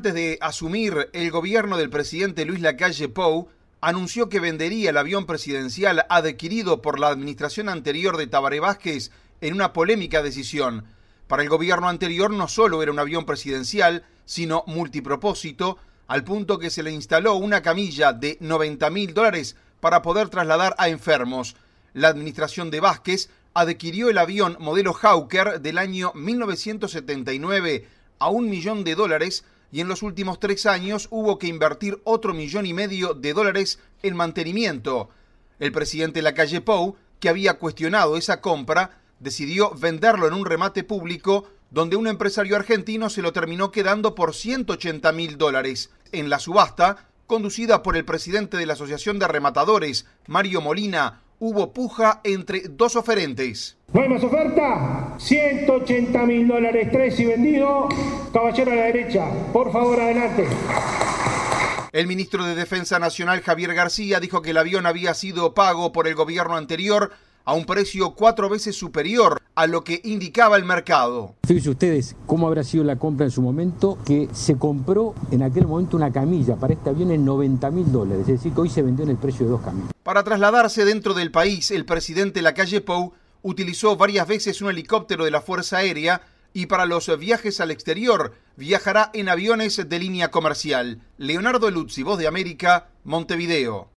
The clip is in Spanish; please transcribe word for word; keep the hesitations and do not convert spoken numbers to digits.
Antes de asumir el gobierno del presidente Luis Lacalle Pou, anunció que vendería el avión presidencial adquirido por la administración anterior de Tabaré Vázquez en una polémica decisión. Para el gobierno anterior no solo era un avión presidencial, sino multipropósito, al punto que se le instaló una camilla de noventa mil dólares para poder trasladar a enfermos. La administración de Vázquez adquirió el avión modelo Hawker del año mil novecientos setenta y nueve a un millón de dólares y en los últimos tres años hubo que invertir otro millón y medio de dólares en mantenimiento. El presidente Lacalle Pou, que había cuestionado esa compra, decidió venderlo en un remate público donde un empresario argentino se lo terminó quedando por ciento ochenta mil dólares. En la subasta, conducida por el presidente de la Asociación de Rematadores, Mario Molina, hubo puja entre dos oferentes. ¿No hay más oferta? ciento ochenta mil dólares, tres y vendido. Caballero a la derecha, por favor, adelante. El ministro de Defensa Nacional, Javier García, dijo que el avión había sido pago por el gobierno anterior a un precio cuatro veces superior a lo que indicaba el mercado. Fíjense ustedes cómo habrá sido la compra en su momento, que se compró en aquel momento una camilla para este avión en noventa mil dólares, es decir, que hoy se vendió en el precio de dos camillas. Para trasladarse dentro del país, el presidente Lacalle Pou utilizó varias veces un helicóptero de la Fuerza Aérea y para los viajes al exterior viajará en aviones de línea comercial. Leonardo Luzzi, Voz de América, Montevideo.